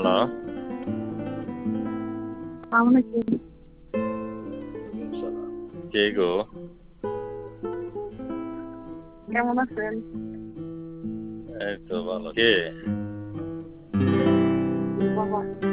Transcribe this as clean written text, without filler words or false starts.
Hello. আসসালামু আলাইকুম। কে গো? কেমন আছেন? এই তো ভালো। কে? বাবা